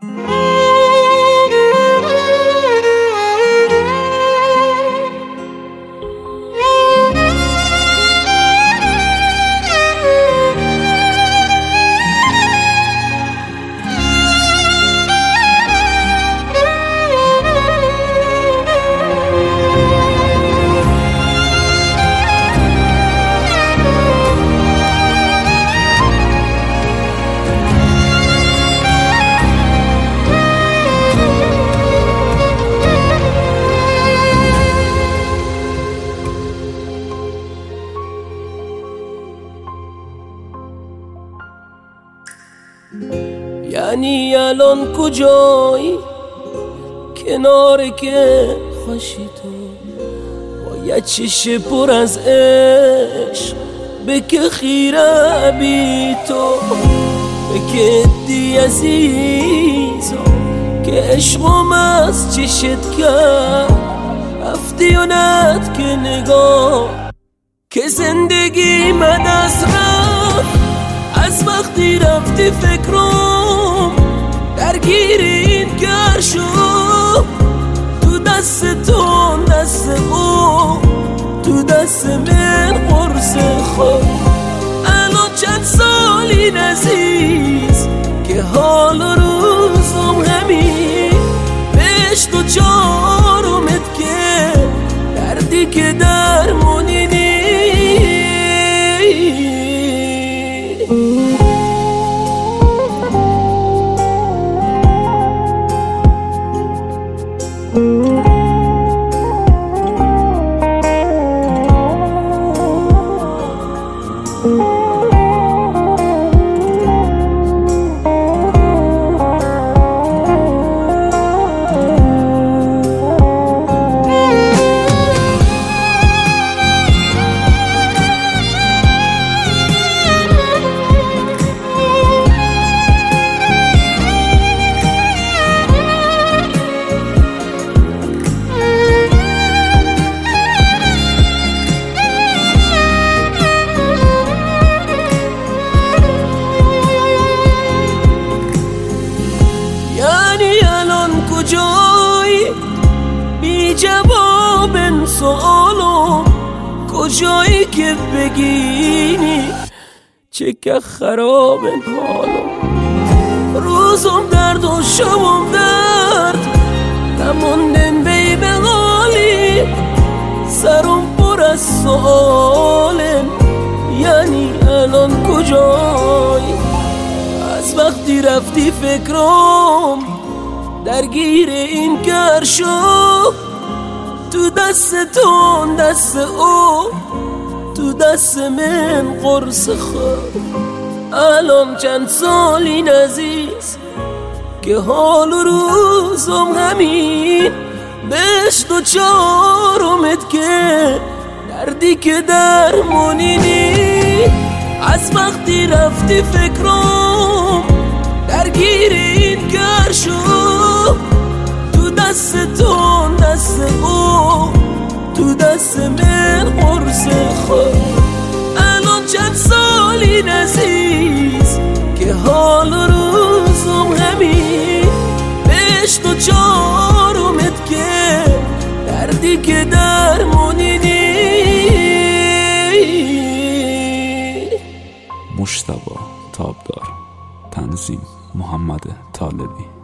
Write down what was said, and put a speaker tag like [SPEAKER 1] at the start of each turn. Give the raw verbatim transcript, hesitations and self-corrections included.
[SPEAKER 1] یعنی الان کجایی کنار که خوشی تو با یه چش پر از عشق بکه خیره بی تو بکه دی عزیزا که عشقم از چشت کرد رفتی و ند که نگاه که زندگی من از رفت از وقتی رفتی فکرم درگیر این گر شد تو دست تو دست او تو دست من قرص خود الان چند سالی عزیز که حال و روزم همین بهش تو چارمت که دردی که درمونی نیست. کجایی بی جواب سوالم کجایی که بگینی چه که خراب حالم روزم درد و شبم درد نموندن بی بغالی سرم پر از سوالم یعنی الان کجایی از وقتی رفتی فکرم درگیر این کار شو تو دست تو دست او تو دست من قرص خود الان چند سالی عزیز که حال و روزم همین بهش تو چارمت که دردی که درمونی نی از وقتی رفتی فکرم درگیر این کار شو تو دست تو دست او تو دست من قرص خود الان چند سالی عزیز که حال و روزم همین بهش تو چارمت که دردی که درمونی نی.
[SPEAKER 2] مجتبی تابدار، تنظیم محمد طالبی.